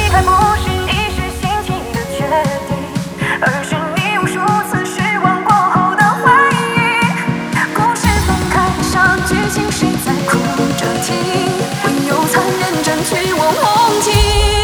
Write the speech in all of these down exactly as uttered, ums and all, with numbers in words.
离开不是一时兴起的决定，而是你无数次失望过后的回忆。故事分开上剧情，谁在哭着听？唯有残忍占据我梦境。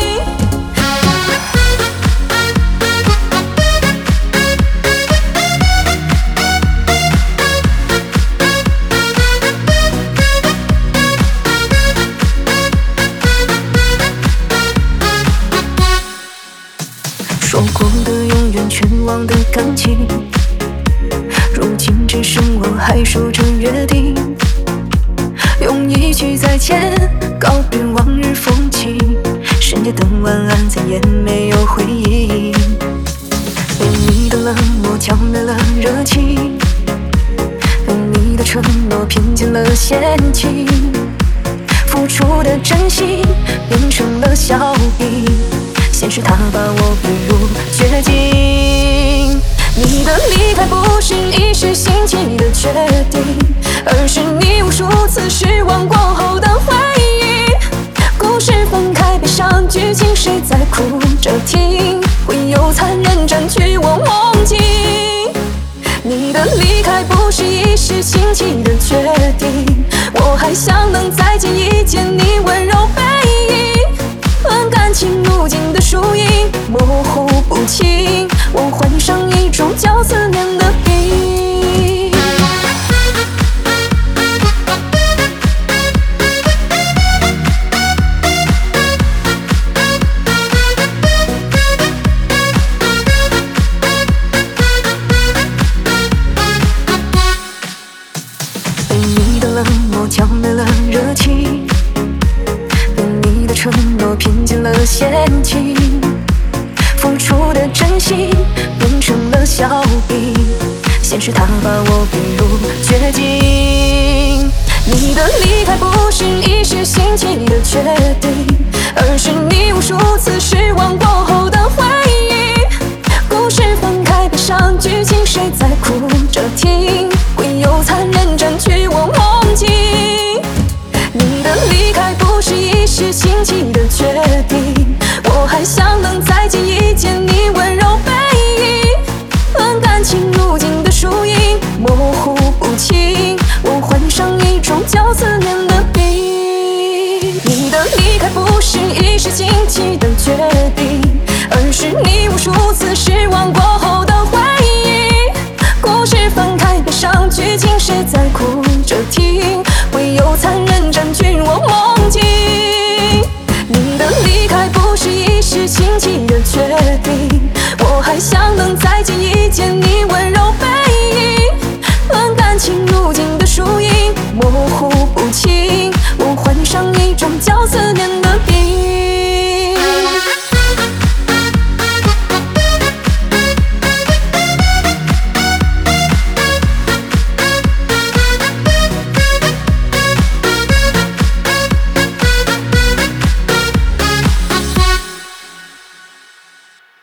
说过的永远，全忘的感情，如今只剩我还守着约定，用一句再见告别往日风景。深夜等晚安，再也没有回应。被你的冷漠浇灭了热情，被你的承诺骗进了陷阱，付出的真心变成了笑柄。现实它把我逼入绝境，你的离开不是一时兴起的决定，而是你无数次失望过后的回忆。故事分开，悲伤剧情，谁在哭着听？会有残忍占据我梦境。你的离开不是一时兴起的决定，我还想能再见一见你温柔背影。乱感情如今的输赢模糊不清，我换上一种叫思念的病。被你的冷漠浇灭了热情，承诺骗进了陷阱，付出的真心变成了笑柄。现实它把我逼入绝境，你的离开不是一时兴起的决定，